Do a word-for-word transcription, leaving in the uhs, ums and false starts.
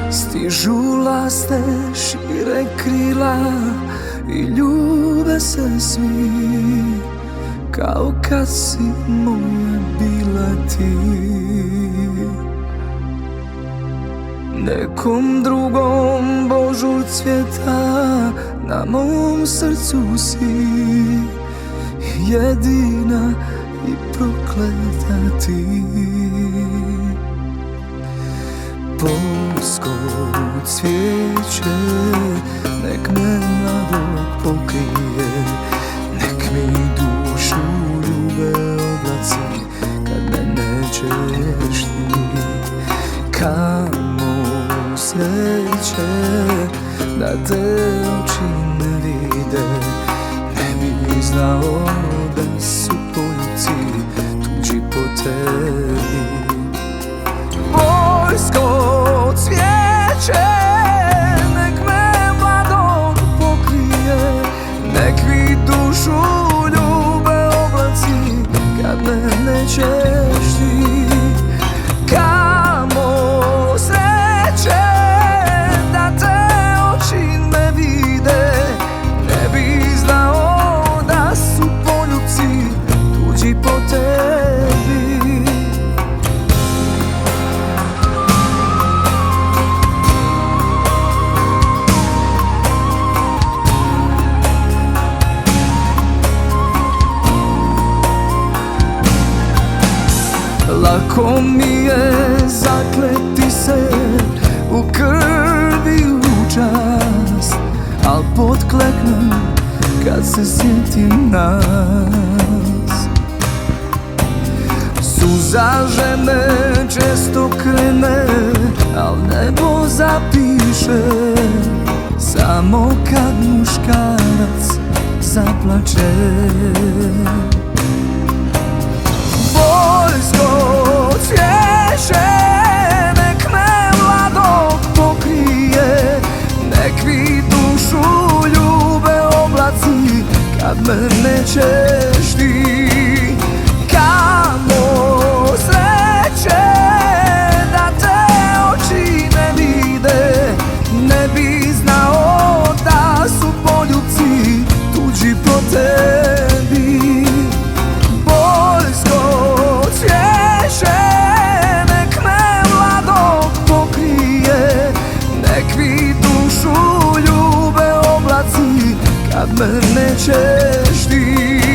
Stižu laste, šire krila i ljube se svi, kao kad si moja bila ti. Nekom drugom božu cvjeta na mom srcu si, jedina i prokleta ti. Polsko cvijeće nek me mladog pokrije, nek mi dušu ljube oblaci kad me nećeš ti. Kamo sreće da te oči ne vide, ne bi znao da su poljubci tuđi po tebi. Poljsko cvijeće nek me mladog pokrije, nek mi dušu ljube oblaci kad me nećeš ti. Kamo sreće da te oči ne vide, ne bi znao da su poljubci tuđi po tebi. Lako mi je zakleti se u krvi u čast, al potkleknem kad se sjetim nas. Suza žene često krene, al nebo zapiše samo kad muškarac zaplače. Poljsko cvijeće nek me mladog pokrije, nek mi dušu ljube oblaci kad me nećeš ti. Kamo sreće da te oči ne vide, ne bi znao da su poljubci tuđi po tebi. Poljsko cvijeće nek me mladog pokrije, nek mi dušu ljube oblaci kad me nećeš ti.